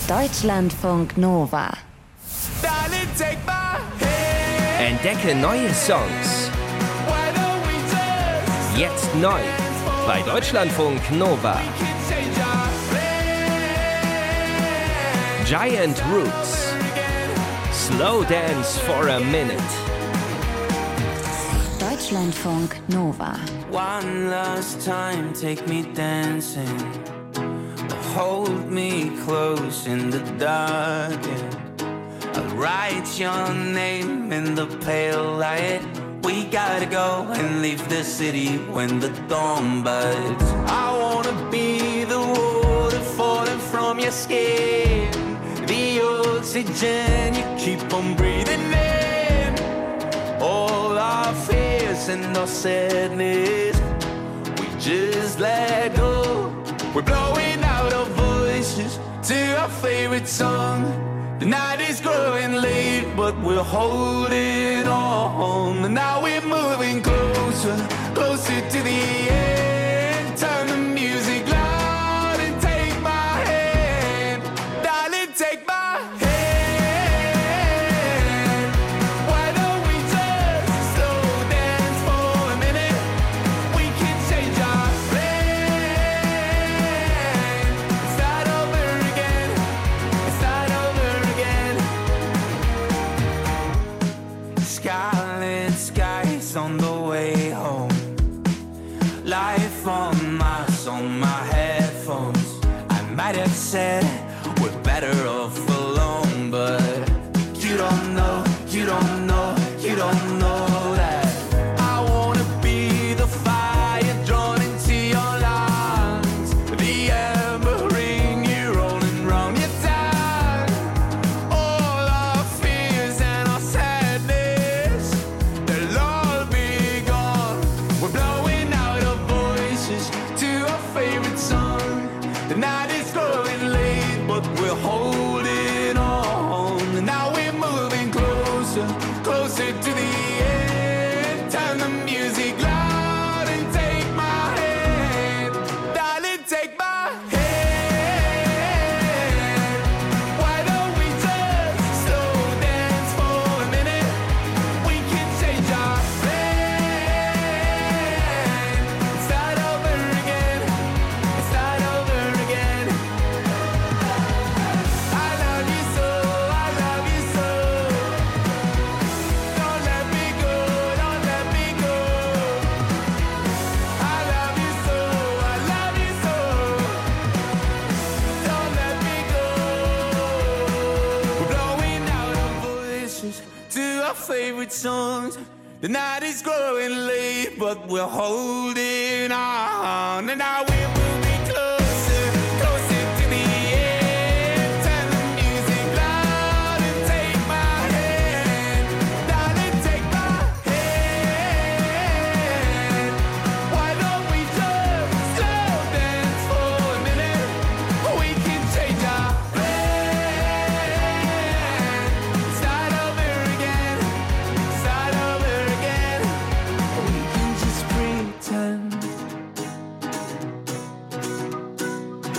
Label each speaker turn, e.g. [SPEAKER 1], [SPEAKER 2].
[SPEAKER 1] Deutschlandfunk Nova.
[SPEAKER 2] Entdecke neue Songs. Jetzt neu bei Deutschlandfunk Nova. Giant Roots. Slow Dance for a Minute.
[SPEAKER 1] Deutschlandfunk Nova.
[SPEAKER 3] One last time, take me dancing. Hold me close in the dark. I'll write your name in the pale light. We gotta go and leave the city when the dawn bites. I wanna be the water falling from your skin, the oxygen you keep on breathing in. All our fears and our sadness, we just let go. We're blowing out our voices to our favorite song. The night is growing late, but we're holding on. And now we're moving closer, closer to the end. Turn the music loud and take my hand. Darling, take my hand. Why don't we just slow dance for a minute? We can change our plan. Start over again. Start over again. Scarlet skies on the way home. Life on my headphones. I might have said we're better off alone, but you don't know, you don't know, you don't know that I wanna be the fire drawn into your lungs, the ember ring you rolling round your tongue. All our fears and our sadness, they'll all be gone. We're blowing out our voices to our favorite song. The night is growing late, but we're holding on. And now we're moving closer, closer to the end. Turn the music loud and take my hand. Darling, take my hand. Why don't we just slow dance for a minute? We can change our plan. Start over again. Start over again. I love you so, I love you so. Don't let me go, don't let me go. I love you so, I love you so. Don't let me go. We're blowing out our voices to our favorite songs. The night is growing late, but we're holding on. And now